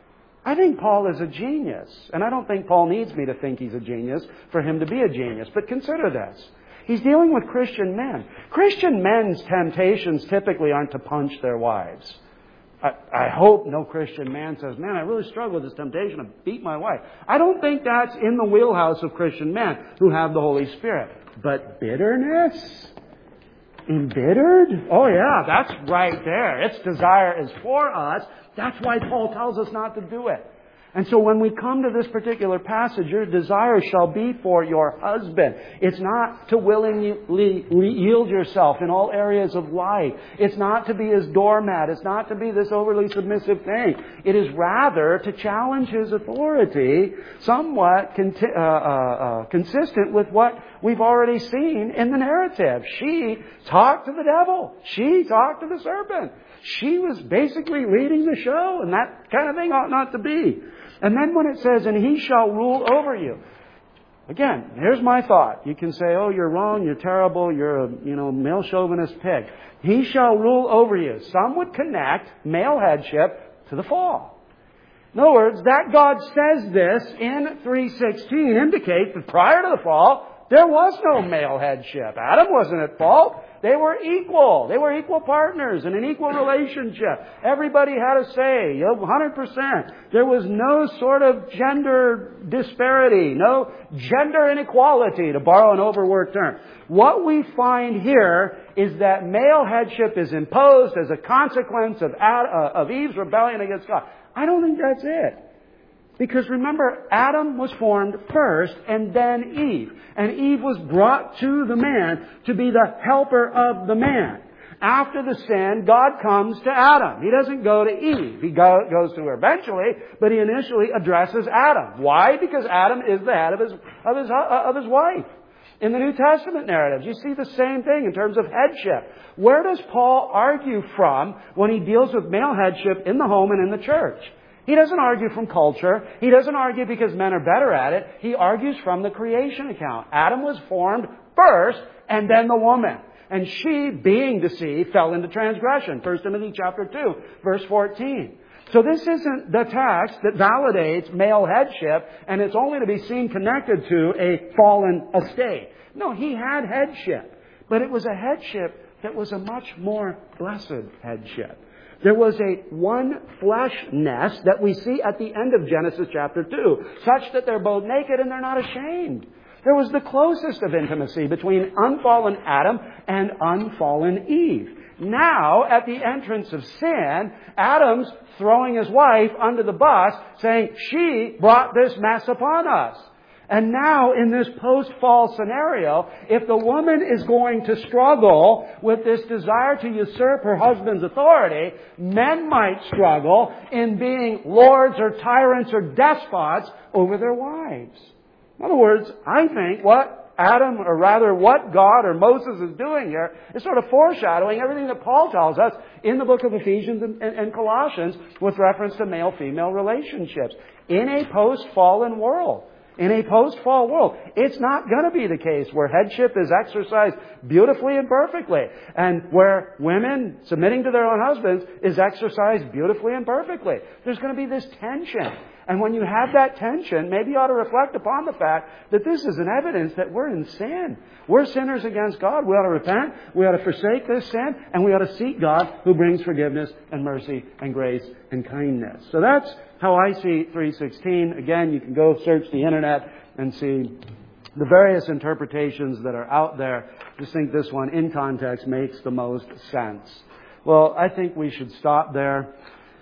I think Paul is a genius. And I don't think Paul needs me to think he's a genius for him to be a genius. But consider this. He's dealing with Christian men. Christian men's temptations typically aren't to punch their wives. I, I hope no Christian man says, man, I really struggle with this temptation to beat my wife. I don't think that's in the wheelhouse of Christian men who have the Holy Spirit. But bitterness? Embittered? Oh yeah, that's right there. Its desire is for us. That's why Paul tells us not to do it. And so when we come to this particular passage, your desire shall be for your husband. It's not to willingly yield yourself in all areas of life. It's not to be his doormat. It's not to be this overly submissive thing. It is rather to challenge his authority, somewhat conti- uh, uh, uh, consistent with what we've already seen in the narrative. She talked to the devil. She talked to the serpent. She was basically leading the show, and that kind of thing ought not to be. And then when it says, and he shall rule over you. Again, here's my thought. You can say, oh, you're wrong, you're terrible, you're a, you know, male chauvinist pig. He shall rule over you. Some would connect male headship to the fall. In other words, that God says this in three sixteen indicates that prior to the fall, there was no male headship. Adam wasn't at fault. They were equal. They were equal partners in an equal relationship. Everybody had a say, you know, one hundred percent. There was no sort of gender disparity, no gender inequality, to borrow an overworked term. What we find here is that male headship is imposed as a consequence of, Ad, uh, of Eve's rebellion against God. I don't think that's it. Because remember, Adam was formed first and then Eve. And Eve was brought to the man to be the helper of the man. After the sin, God comes to Adam. He doesn't go to Eve. He go, goes to her eventually, but he initially addresses Adam. Why? Because Adam is the head of his, of his, uh, of his wife. In the New Testament narratives, you see the same thing in terms of headship. Where does Paul argue from when he deals with male headship in the home and in the church? He doesn't argue from culture. He doesn't argue because men are better at it. He argues from the creation account. Adam was formed first and then the woman. And she, being deceived, fell into transgression. First Timothy chapter two, verse fourteen. So this isn't the text that validates male headship, and it's only to be seen connected to a fallen estate. No, he had headship. But it was a headship that was a much more blessed headship. There was a one fleshness that we see at the end of Genesis chapter two, such that they're both naked and they're not ashamed. There was the closest of intimacy between unfallen Adam and unfallen Eve. Now, at the entrance of sin, Adam's throwing his wife under the bus, saying, she brought this mess upon us. And now, in this post-fall scenario, if the woman is going to struggle with this desire to usurp her husband's authority, men might struggle in being lords or tyrants or despots over their wives. In other words, I think what Adam, or rather what God or Moses is doing here, is sort of foreshadowing everything that Paul tells us in the book of Ephesians and, and, and Colossians with reference to male-female relationships. In a post-fallen world, in a post-fall world, it's not going to be the case where headship is exercised beautifully and perfectly, and where women submitting to their own husbands is exercised beautifully and perfectly. There's going to be this tension. And when you have that tension, maybe you ought to reflect upon the fact that this is an evidence that we're in sin. We're sinners against God. We ought to repent. We ought to forsake this sin. And we ought to seek God who brings forgiveness and mercy and grace and kindness. So that's how I see three sixteen. Again, you can go search the internet and see the various interpretations that are out there. Just think this one, in context, makes the most sense. Well, I think we should stop there.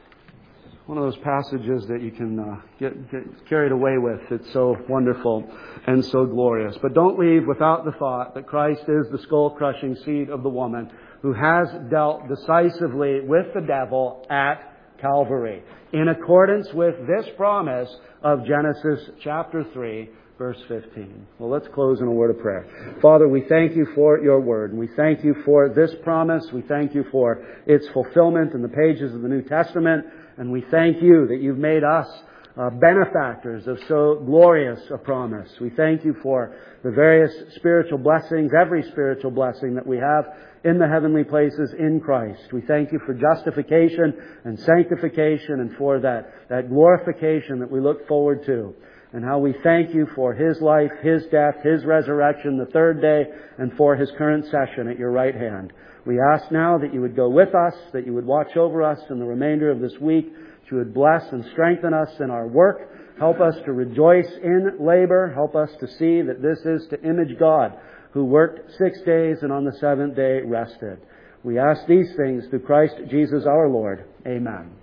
One of those passages that you can uh, get, get carried away with. It's so wonderful and so glorious. But don't leave without the thought that Christ is the skull-crushing seed of the woman who has dealt decisively with the devil at Calvary, in accordance with this promise of Genesis chapter three, verse fifteen. Well, let's close in a word of prayer. Father, we thank you for your word. We thank you for this promise. We thank you for its fulfillment in the pages of the New Testament. And we thank you that you've made us uh, benefactors of so glorious a promise. We thank you for the various spiritual blessings, every spiritual blessing that we have in the heavenly places in Christ. We thank you for justification and sanctification and for that, that glorification that we look forward to. And how we thank you for His life, His death, His resurrection the third day, and for His current session at your right hand. We ask now that you would go with us, that you would watch over us in the remainder of this week, that you would bless and strengthen us in our work. Help us to rejoice in labor. Help us to see that this is to image God, who worked six days and on the seventh day rested. We ask these things through Christ Jesus our Lord. Amen.